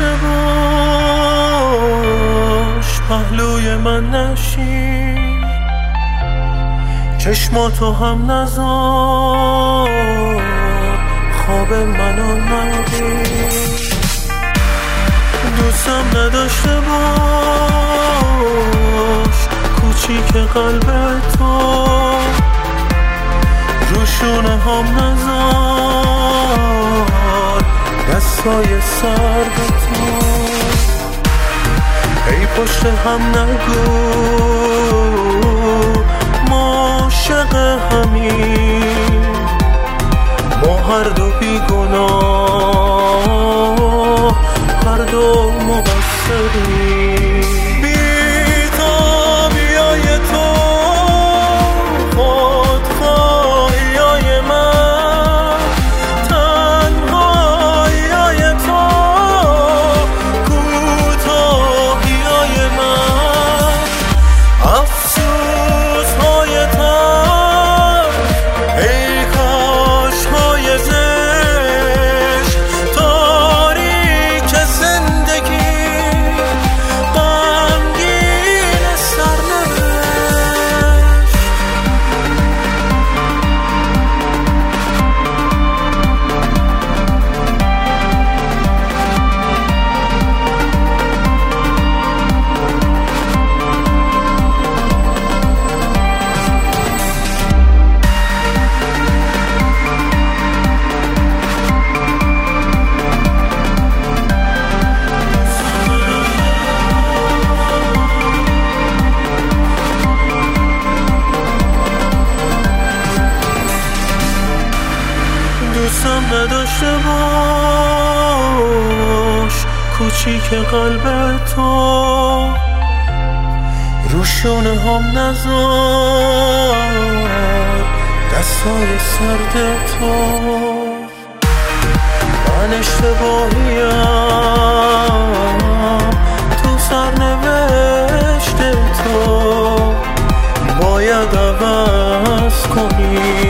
نداشته باش، پهلوی من نشین، چشماتو هم نذار خواب منو نبین. دوستم نداشته باش، کوچیک قلب تو، روشونه هم نذار دستای سرد تو. ای پشت هم نگو ما عاشق همین، ما هر دو بیگناه، هر دو مقصریم. دوستم نداشته باش، کوچیک قلب تو، روشونه هم نذار دستای سرد تو. من اشتباهیم تو سرنوشت تو، باید عوض کنی